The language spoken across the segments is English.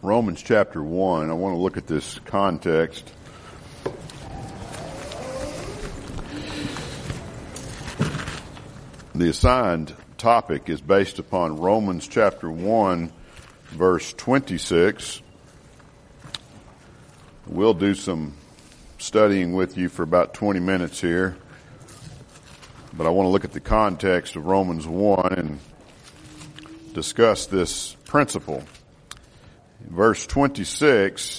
Romans chapter 1. I want to look at this context. The assigned topic is based upon Romans chapter 1, verse 26. We'll do some studying with you for about 20 minutes here. But I want to look at the context of Romans 1 and discuss this principle. Verse 26,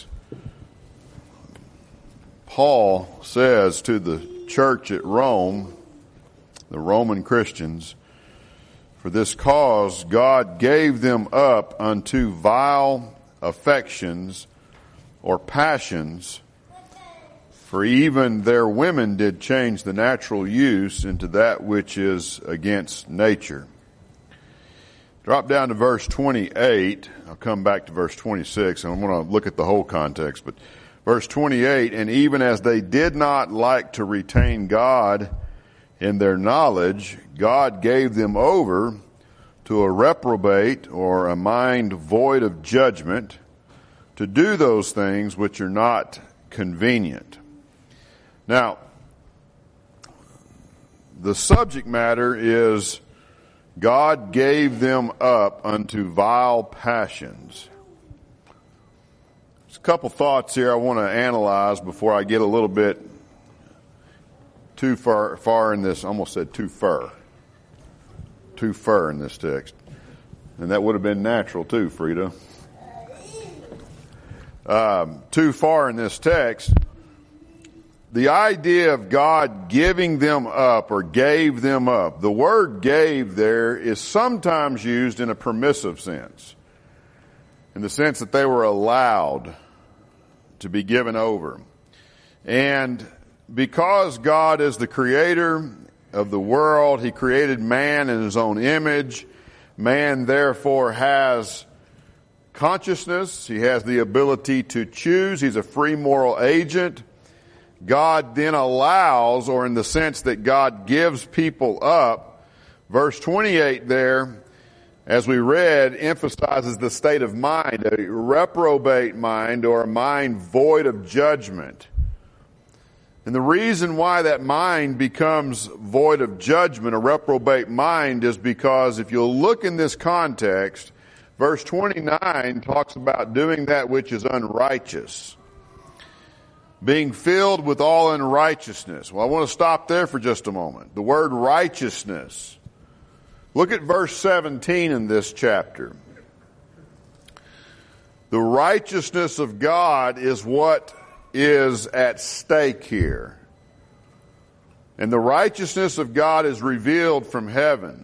Paul says to the church at Rome, the Roman Christians, "For this cause God gave them up unto vile affections or passions, for even their women did change the natural use into that which is against nature." Drop down to verse 28. I'll come back to verse 26, and I'm going to look at the whole context. But verse 28, "And even as they did not like to retain God in their knowledge, God gave them over to a reprobate or a mind void of judgment to do those things which are not convenient." Now, the subject matter is God gave them up unto vile passions. There's a couple thoughts here I want to analyze before I get a little bit too far in this. I almost said too far in this text. And that would have been natural too, Frida. Too far in this text. The idea of God giving them up or gave them up, the word gave there is sometimes used in a permissive sense, in the sense that they were allowed to be given over. And because God is the creator of the world, He created man in His own image. Man therefore has consciousness. He has the ability to choose. He's a free moral agent. God then allows, or in the sense that God gives people up, verse 28 there, as we read, emphasizes the state of mind, a reprobate mind or a mind void of judgment. And the reason why that mind becomes void of judgment, a reprobate mind, is because if you'll look in this context, verse 29 talks about doing that which is unrighteous. Being filled with all unrighteousness. Well, I want to stop there for just a moment. The word righteousness. Look at verse 17 in this chapter. The righteousness of God is what is at stake here. And the righteousness of God is revealed from heaven.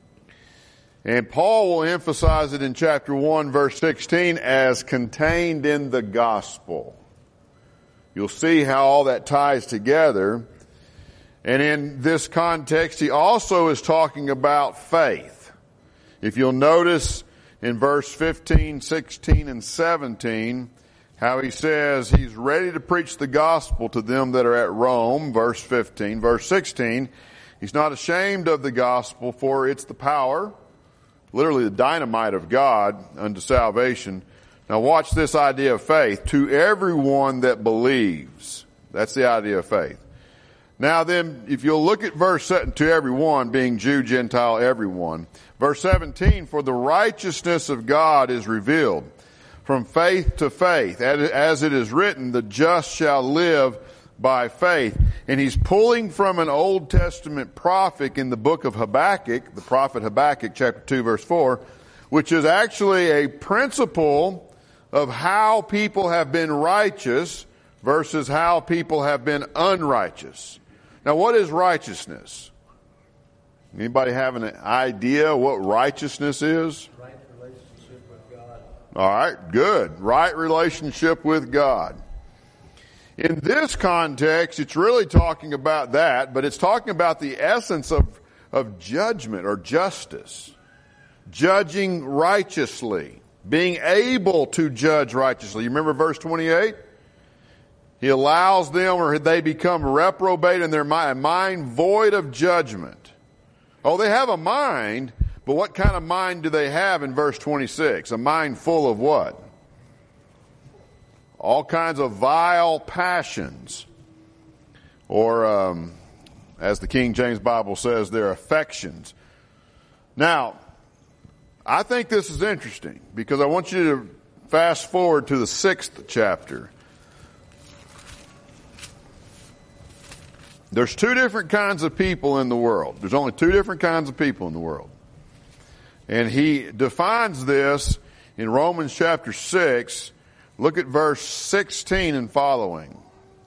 And Paul will emphasize it in chapter 1, verse 16, as contained in the gospel. You'll see how all that ties together. And in this context, he also is talking about faith. If you'll notice in verse 15, 16, and 17, how he says he's ready to preach the gospel to them that are at Rome, verse 15. Verse 16, he's not ashamed of the gospel, for it's the power, literally the dynamite of God unto salvation. Now watch this idea of faith. To everyone that believes. That's the idea of faith. Now then, if you'll look at verse 7, to everyone, being Jew, Gentile, everyone. Verse 17, for the righteousness of God is revealed from faith to faith. As it is written, the just shall live by faith. And he's pulling from an Old Testament prophet in the book of Habakkuk, the prophet Habakkuk, chapter 2, verse 4, which is actually a principle of how people have been righteous versus how people have been unrighteous. Now, what is righteousness? Anybody have an idea what righteousness is? Right relationship with God. All right, good. Right relationship with God. In this context, it's really talking about that, but it's talking about the essence of judgment or justice. Judging righteously. Being able to judge righteously. You remember verse 28? He allows them, or they become reprobate in their mind, a mind void of judgment. Oh, they have a mind, but what kind of mind do they have in verse 26? A mind full of what? all kinds of vile passions, or as the King James Bible says, their affections. Now, I think this is interesting because I want you to fast forward to the 6th chapter. There's two different kinds of people in the world. There's only two different kinds of people in the world. And he defines this in Romans chapter 6. Look at verse 16 and following.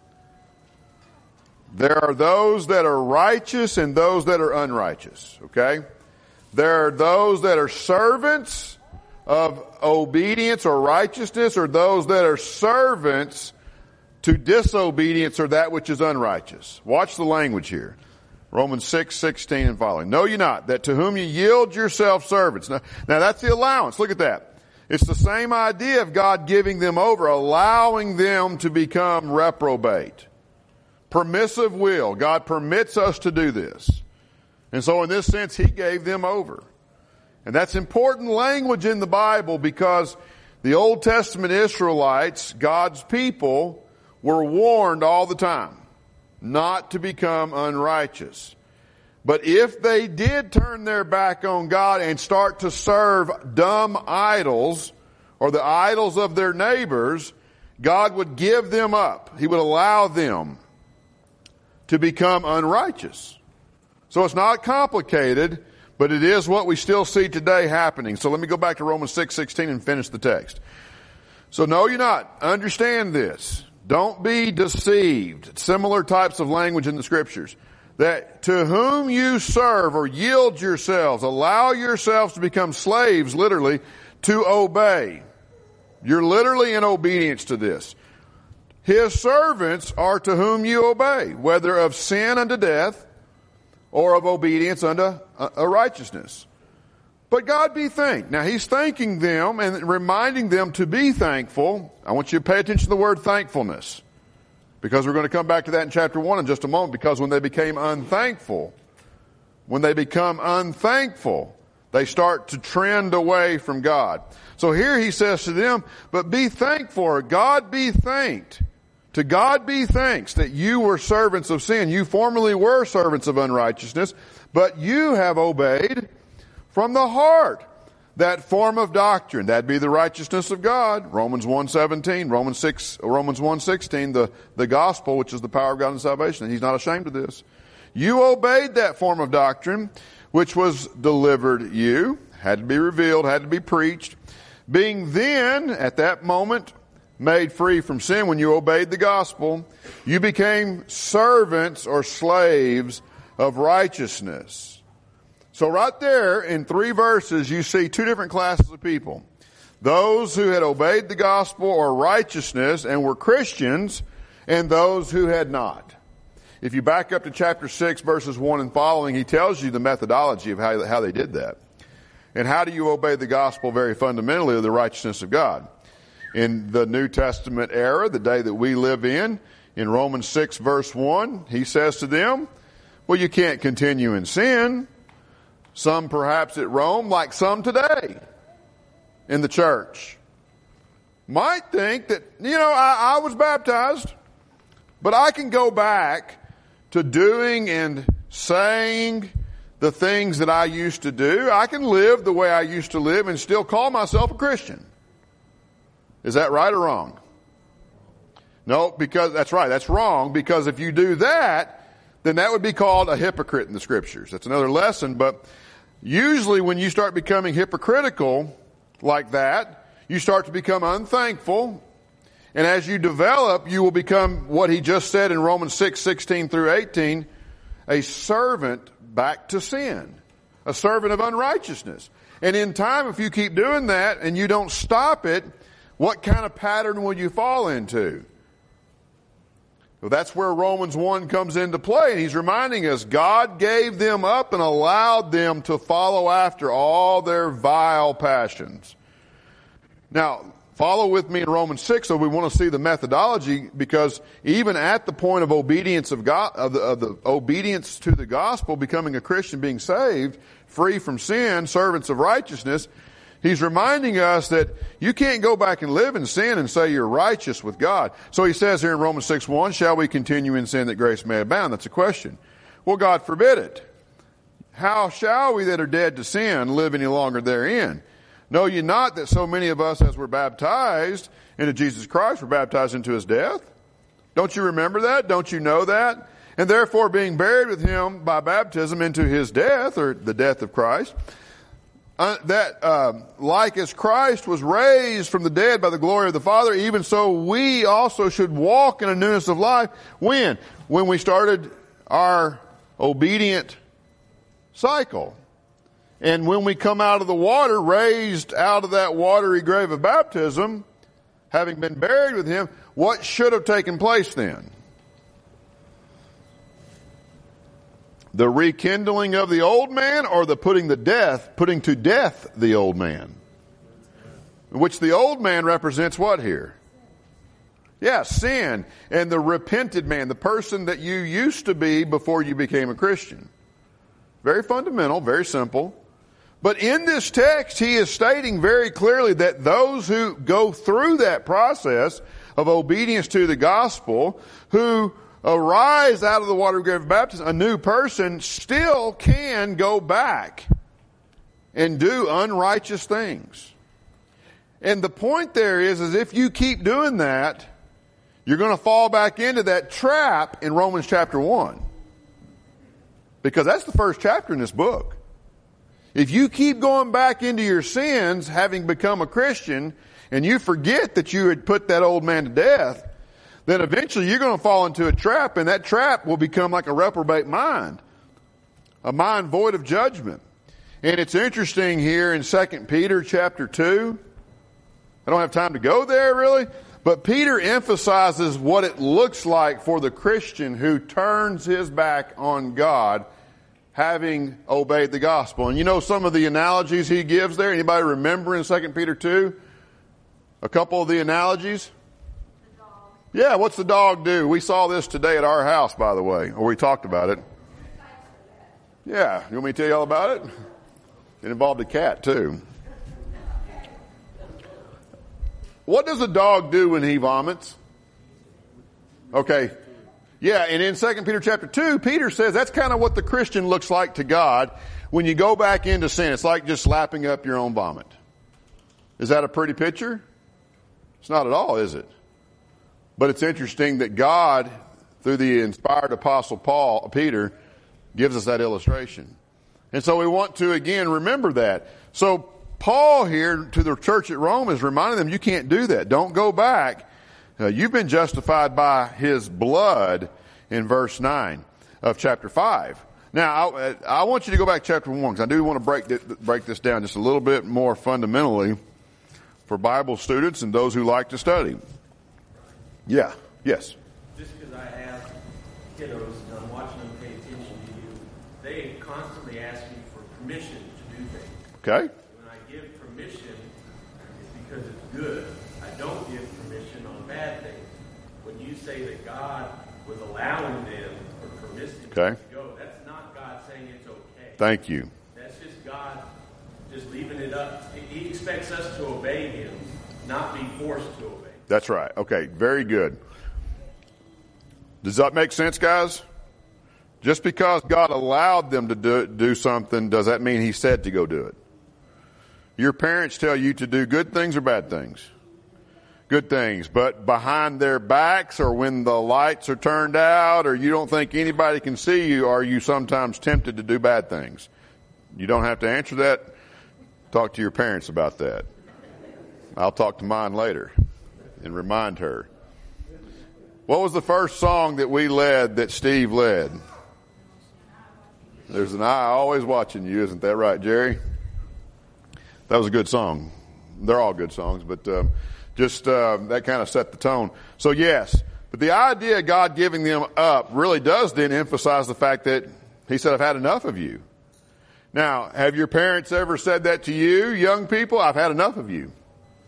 There are those that are righteous and those that are unrighteous. Okay? There are those that are servants of obedience or righteousness, or those that are servants to disobedience or that which is unrighteous. Watch the language here. Romans 6:16 and following. Know ye not that to whom ye yield yourself servants. Now that's the allowance. Look at that. It's the same idea of God giving them over, allowing them to become reprobate. Permissive will. God permits us to do this. And so in this sense, He gave them over. And that's important language in the Bible because the Old Testament Israelites, God's people, were warned all the time not to become unrighteous. But if they did turn their back on God and start to serve dumb idols or the idols of their neighbors, God would give them up. He would allow them to become unrighteous. So it's not complicated, but it is what we still see today happening. So let me go back to Romans 6:16 and finish the text. So know ye not, understand this. Don't be deceived. Similar types of language in the scriptures. That to whom you serve or yield yourselves, allow yourselves to become slaves, literally, to obey. You're literally in obedience to this. His servants are to whom you obey, whether of sin unto death or of obedience unto a righteousness. But God be thanked. Now He's thanking them and reminding them to be thankful. I want you to pay attention to the word thankfulness, because we're going to come back to that in chapter 1 in just a moment, because when they became unthankful, they start to trend away from God. So here He says to them, but be thankful, God be thanked. To God be thanks that you were servants of sin. You formerly were servants of unrighteousness, but you have obeyed from the heart that form of doctrine. That'd be the righteousness of God. Romans 1:17, Romans 1:16, the gospel, which is the power of God in salvation. And He's not ashamed of this. You obeyed that form of doctrine, which was delivered you, had to be revealed, had to be preached, being then, at that moment, made free from sin. When you obeyed the gospel, you became servants or slaves of righteousness. So right there in 3 verses, you see 2 different classes of people. Those who had obeyed the gospel or righteousness and were Christians, and those who had not. If you back up to chapter 6, verses 1 and following, he tells you the methodology of how they did that. And how do you obey the gospel very fundamentally of the righteousness of God? In the New Testament era, the day that we live in Romans 6, verse 1, he says to them, well, you can't continue in sin. Some perhaps at Rome, like some today in the church, might think that, I was baptized, but I can go back to doing and saying the things that I used to do. I can live the way I used to live and still call myself a Christian. Is that right or wrong? No, because that's right. That's wrong, because if you do that, then that would be called a hypocrite in the scriptures. That's another lesson, but usually when you start becoming hypocritical like that, you start to become unthankful. And as you develop, you will become what he just said in Romans 6:16 through 18, a servant back to sin, a servant of unrighteousness. And in time, if you keep doing that and you don't stop it, what kind of pattern will you fall into? Well, that's where Romans 1 comes into play. And he's reminding us, God gave them up and allowed them to follow after all their vile passions. Now, follow with me in Romans 6, so we want to see the methodology, because even at the point of obedience of God, of the obedience to the gospel, becoming a Christian, being saved, free from sin, servants of righteousness, He's reminding us that you can't go back and live in sin and say you're righteous with God. So he says here in Romans 6:1, shall we continue in sin that grace may abound? That's a question. Well, God forbid it. How shall we that are dead to sin live any longer therein? Know ye not that so many of us as were baptized into Jesus Christ were baptized into his death? Don't you remember that? Don't you know that? And therefore being buried with him by baptism into his death, or the death of Christ, like as Christ was raised from the dead by the glory of the Father, even so we also should walk in a newness of life. When? When we started our obedient cycle. And when we come out of the water, raised out of that watery grave of baptism, having been buried with him, what should have taken place then? The rekindling of the old man, or the putting to death the old man? Which the old man represents what here? Yeah, sin. And the repented man, the person that you used to be before you became a Christian. Very fundamental, very simple. But in this text, he is stating very clearly that those who go through that process of obedience to the gospel, who arise out of the water grave of baptism, a new person, still can go back and do unrighteous things. And the point there is if you keep doing that, you're going to fall back into that trap in Romans chapter 1. Because that's the first chapter in this book. If you keep going back into your sins, having become a Christian, and you forget that you had put that old man to death, then eventually you're going to fall into a trap, and that trap will become like a reprobate mind. A mind void of judgment. And it's interesting here in 2 Peter chapter 2. I don't have time to go there really, but Peter emphasizes what it looks like for the Christian who turns his back on God, having obeyed the gospel. And you know some of the analogies he gives there? Anybody remember in 2 Peter 2? A couple of the analogies? The dog. Yeah, what's the dog do? We saw this today at our house, by the way, or we talked about it. Yeah, you want me to tell you all about it? It involved a cat too. What does a dog do when he vomits? Okay. Yeah, and in 2 Peter chapter 2, Peter says that's kind of what the Christian looks like to God when you go back into sin. It's like just lapping up your own vomit. Is that a pretty picture? It's not at all, is it? But it's interesting that God, through the inspired apostle Peter, gives us that illustration. And so we want to, again, remember that. So Paul here to the church at Rome is reminding them, you can't do that. Don't go back. You've been justified by his blood in verse 9 of chapter 5. Now, I want you to go back to chapter 1 because I do want to break this down just a little bit more fundamentally for Bible students and those who like to study. Yeah. Yes. Just because I have kiddos and I'm watching them pay attention to you, they constantly ask me for permission to do things. Okay. When I give permission, it's because it's good. I don't give permission on bad things. When you say that God was allowing them or permitting them to go, that's not God saying it's okay. Thank you. That's just God just leaving it up. He expects us to obey him, not be forced to obey. That's right. Okay, very good. Does that make sense, guys? Just because God allowed them to do something, does that mean he said to go do it? Your parents tell you to do good things or bad things? Good things. But behind their backs or when the lights are turned out or you don't think anybody can see you, are you sometimes tempted to do bad things? You don't have to answer that. Talk to your parents about that. I'll talk to mine later and remind her. What was the first song that we led that Steve led? There's an eye always watching you, isn't that right, Jerry? That was a good song. They're all good songs, but that kind of set the tone. So yes, but the idea of God giving them up really does then emphasize the fact that he said, I've had enough of you. Now, have your parents ever said that to you, young people? I've had enough of you.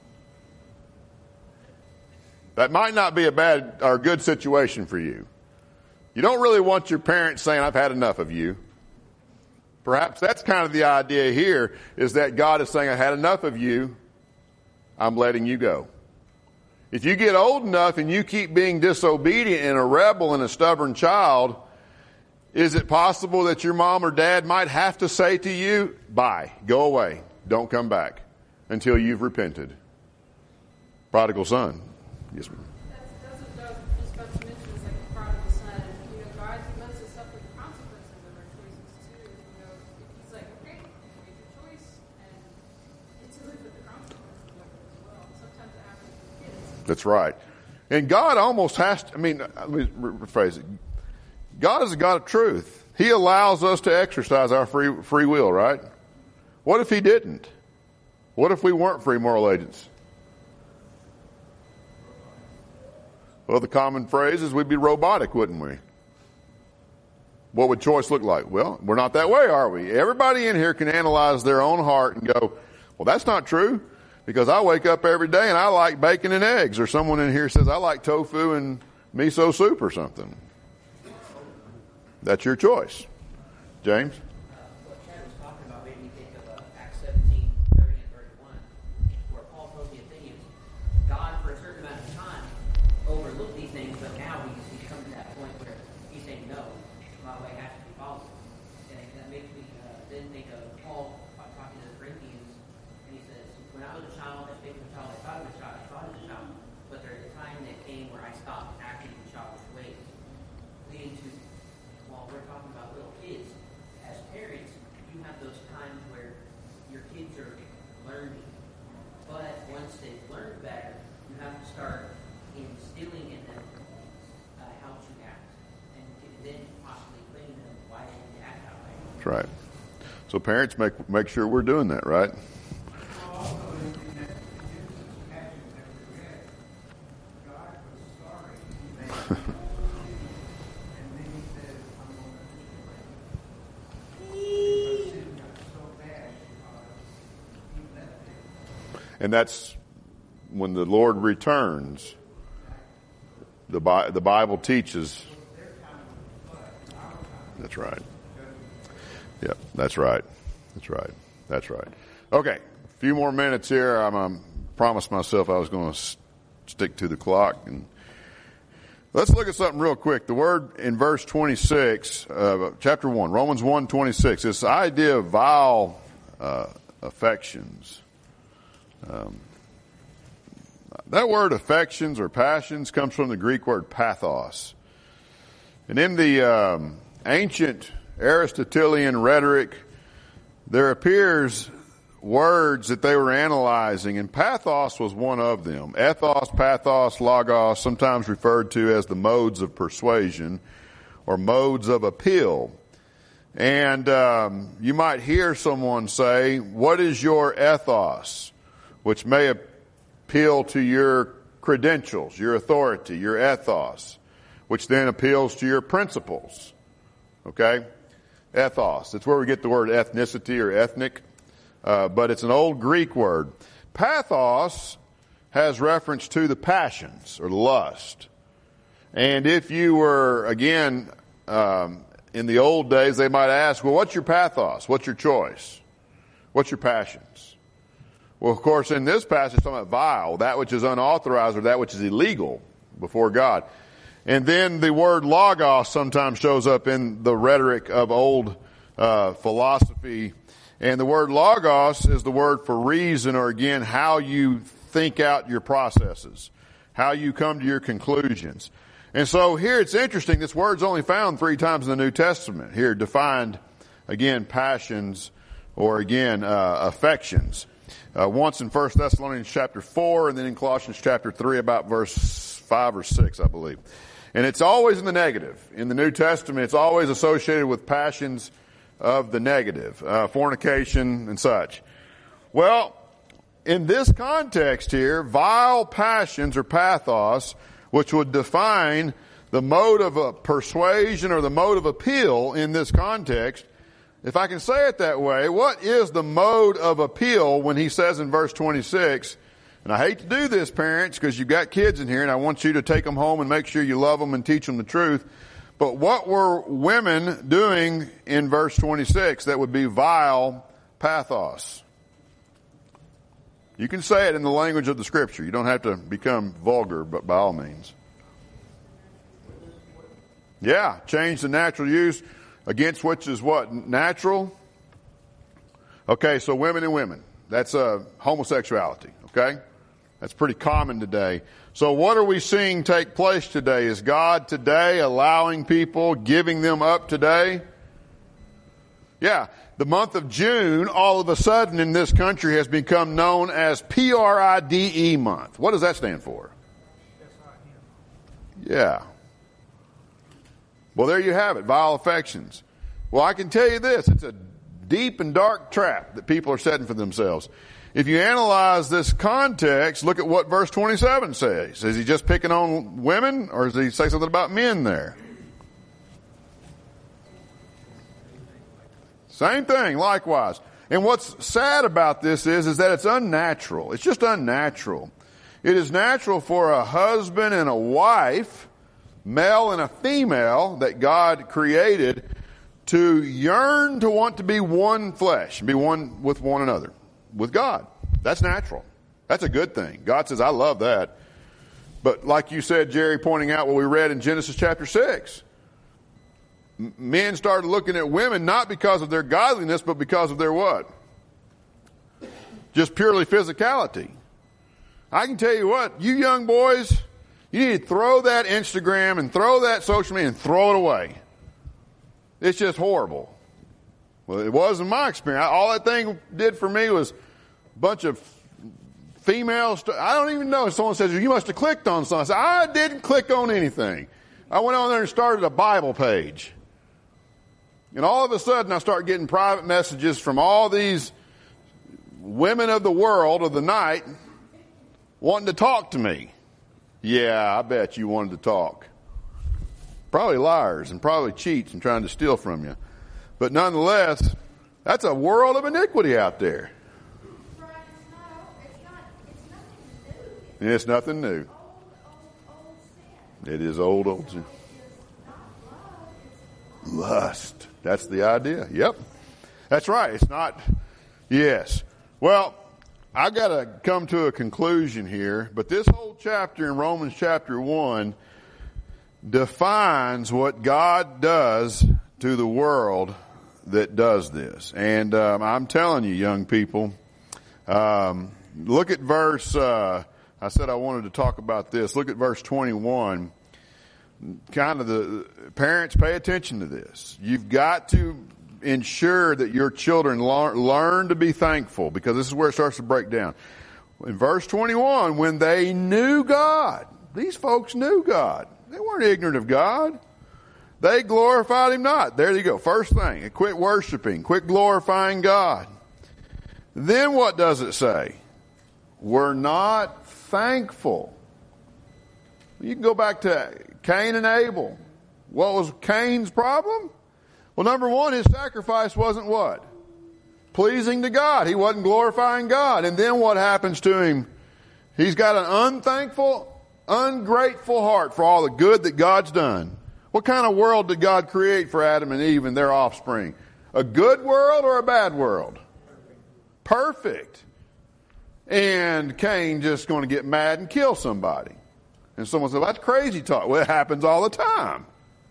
That might not be a bad or good situation for you. You don't really want your parents saying, I've had enough of you. Perhaps that's kind of the idea here, is that God is saying, I had enough of you. I'm letting you go. If you get old enough and you keep being disobedient and a rebel and a stubborn child, is it possible that your mom or dad might have to say to you, bye, go away, don't come back until you've repented? Prodigal son. Yes, ma'am. That's what Doug just about to mention, is like the prodigal son. You know, God, he lets us suffer the consequences of our choices too. You know, if he's like, okay, make your choice, and it's to live with the consequences of it as well. Sometimes it happens with kids. That's right. And God almost has to, let me rephrase it. God is a God of truth. He allows us to exercise our free will, right? What if he didn't? What if we weren't free moral agents? Well, the common phrase is we'd be robotic, wouldn't we? What would choice look like? Well, we're not that way, are we? Everybody in here can analyze their own heart and go, well, that's not true, because I wake up every day and I like bacon and eggs. Or someone in here says, I like tofu and miso soup or something. That's your choice. James? What Chad was talking about made me think of Acts 17:30 and 31, where Paul told the Athenians, God, for a certain amount of time, overlooked these things, but now he's come to that point where he's saying, no, my way has to be followed. And that makes me then think of Paul talking to the Corinthians, and he says, when I was a child, I spake as a child, I thought as a child, I thought as a child, but there's a time that came where I stopped acting in childish ways, leading to, while we're talking about little kids, as parents, you have those times where your kids are learning. But once they've learned better, you have to start instilling in them how to act. And then possibly putting them why they need to act that way. That's right. So parents, make sure we're doing that, right? And that's when the Lord returns. The Bible teaches. That's right. Yep, that's right. That's right. That's right. Okay, a few more minutes here. I promised myself I was going to stick to the clock. And let's look at something real quick. The word in verse 26, chapter 1, Romans 1:26. This idea of vile affections. That word affections or passions comes from the Greek word pathos. And in the ancient Aristotelian rhetoric, there appears words that they were analyzing, and pathos was one of them. Ethos, pathos, logos, sometimes referred to as the modes of persuasion or modes of appeal. And you might hear someone say, what is your ethos? Which may appeal to your credentials, your authority, your ethos, which then appeals to your principles. Okay? Ethos. That's where we get the word ethnicity or ethnic. But it's an old Greek word. Pathos has reference to the passions or lust. And if you were, again, in the old days, they might ask, well, what's your pathos? What's your choice? What's your passions? Well, of course, in this passage, it's talking about vile, that which is unauthorized or that which is illegal before God. And then the word logos sometimes shows up in the rhetoric of old philosophy. And the word logos is the word for reason, or again, how you think out your processes, how you come to your conclusions. And so here it's interesting, this word's only found 3 times in the New Testament. Here defined, again, passions, or again, affections. Once in 1 Thessalonians chapter 4, and then in Colossians chapter 3, about verse 5 or 6, I believe. And it's always in the negative. In the New Testament, it's always associated with passions of the negative, fornication and such. Well, in this context here, vile passions or pathos, which would define the mode of persuasion or the mode of appeal in this context, if I can say it that way, what is the mode of appeal when he says in verse 26, and I hate to do this, parents, because you've got kids in here and I want you to take them home and make sure you love them and teach them the truth. But what were women doing in verse 26 that would be vile pathos? You can say it in the language of the Scripture. You don't have to become vulgar, but by all means. Yeah, change the natural use against which is what? Natural? Okay, so women and women. That's homosexuality, okay? That's pretty common today. So what are we seeing take place today? Is God today allowing people, giving them up today? Yeah, the month of June, all of a sudden in this country has become known as PRIDE month. What does that stand for? Yeah. Well, there you have it, vile affections. Well, I can tell you this, it's a deep and dark trap that people are setting for themselves. If you analyze this context, look at what verse 27 says. Is he just picking on women, or does he say something about men there? Same thing, likewise. And what's sad about this is that it's unnatural. It's just unnatural. It is natural for a husband and a wife, male and a female, that God created to yearn to want to be one flesh, be one with one another, with God. That's natural. That's a good thing. God says, I love that. But like you said, Jerry, pointing out what we read in Genesis chapter 6, men started looking at women not because of their godliness, but because of their what? Just purely physicality. I can tell you what, you young boys, you need to throw that Instagram and throw that social media and throw it away. It's just horrible. Well, it wasn't my experience. All that thing did for me was a bunch of females. I don't even know. Someone says, you must have clicked on something. I said, I didn't click on anything. I went on there and started a Bible page. And all of a sudden, I start getting private messages from all these women of the world of the night wanting to talk to me. Yeah, I bet you wanted to talk. Probably liars and probably cheats and trying to steal from you. But nonetheless, that's a world of iniquity out there. It's nothing new. It is old sin. Lust. That's the idea. Yep. That's right. It's not. Yes. Well, I've got to come to a conclusion here, but this whole chapter in Romans chapter 1 defines what God does to the world that does this. And I'm telling you, young people, look at verse, I said I wanted to talk about this. Look at verse 21. Kind of the parents, pay attention to this. You've got to ensure that your children learn to be thankful, because this is where it starts to break down. In verse 21, when they knew God, these folks knew God. They weren't ignorant of God. They glorified Him not. There you go. First thing, quit worshiping, quit glorifying God. Then what does it say? We're not thankful. You can go back to Cain and Abel. What was Cain's problem? Well, number one, his sacrifice wasn't what? Pleasing to God. He wasn't glorifying God. And then what happens to him? He's got an unthankful, ungrateful heart for all the good that God's done. What kind of world did God create for Adam and Eve and their offspring? A good world or a bad world? Perfect. And Cain just going to get mad and kill somebody. And someone said, well, that's crazy talk. Well, it happens all the time.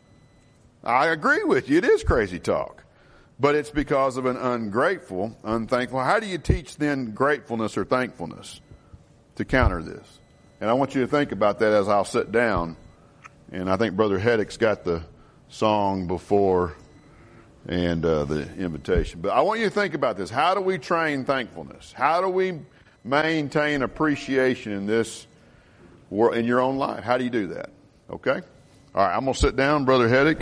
I agree with you. It is crazy talk. But it's because of an ungrateful, unthankful. How do you teach then gratefulness or thankfulness to counter this? And I want you to think about that as I'll sit down. And I think Brother Heddick's got the song before and the invitation. But I want you to think about this. How do we train thankfulness? How do we maintain appreciation in this world, in your own life? How do you do that? Okay? All right, I'm going to sit down, Brother Heddick.